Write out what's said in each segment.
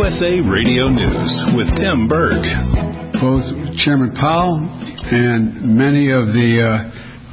USA Radio News with Tim Berg. Both Chairman Powell and many of the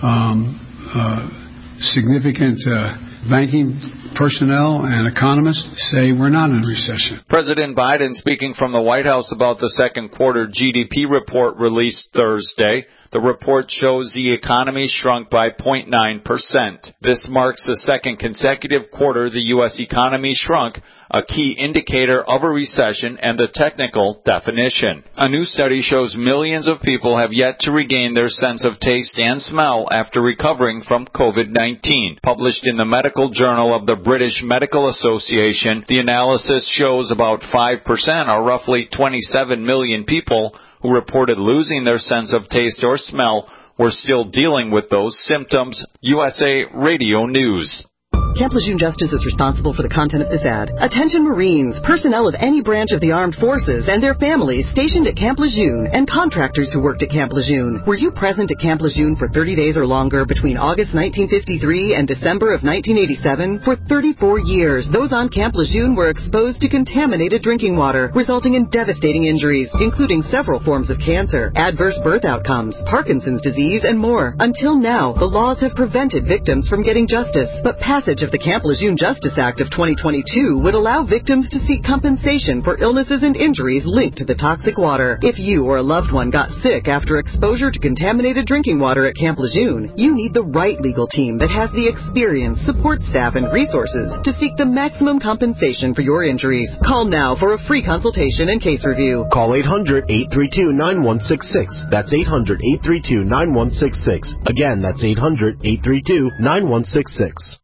significant banking personnel and economists say we're not in a recession. President Biden speaking from the White House about the second quarter GDP report released Thursday. The report shows the economy shrunk by 0.9%. This marks the second consecutive quarter the U.S. economy shrunk, a key indicator of a recession and the technical definition. A new study shows millions of people have yet to regain their sense of taste and smell after recovering from COVID-19. Published in the Medical Journal of the British Medical Association, the analysis shows about 5%, or roughly 27 million people, who reported losing their sense of taste or smell were still dealing with those symptoms. USA Radio News. Camp Lejeune Justice is responsible for the content of this ad. Attention Marines, personnel of any branch of the armed forces and their families stationed at Camp Lejeune and contractors who worked at Camp Lejeune. Were you present at Camp Lejeune for 30 days or longer between August 1953 and December of 1987? For 34 years, those on Camp Lejeune were exposed to contaminated drinking water, resulting in devastating injuries, including several forms of cancer, adverse birth outcomes, Parkinson's disease, and more. Until now, the laws have prevented victims from getting justice, but passage of the Camp Lejeune Justice Act of 2022 would allow victims to seek compensation for illnesses and injuries linked to the toxic water. If you or a loved one got sick after exposure to contaminated drinking water at Camp Lejeune, you need the right legal team that has the experience, support staff, and resources to seek the maximum compensation for your injuries. Call now for a free consultation and case review. Call 800-832-9166. That's 800-832-9166. Again, that's 800-832-9166.